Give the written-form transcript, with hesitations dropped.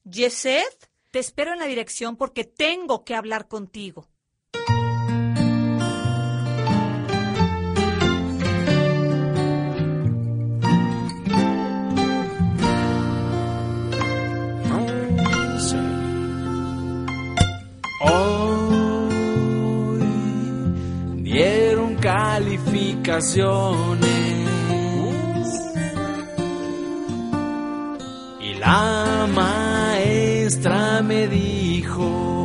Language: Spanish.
Yesed, te espero en la dirección porque tengo que hablar contigo. Hoy dieron calificaciones y la maestra me dijo: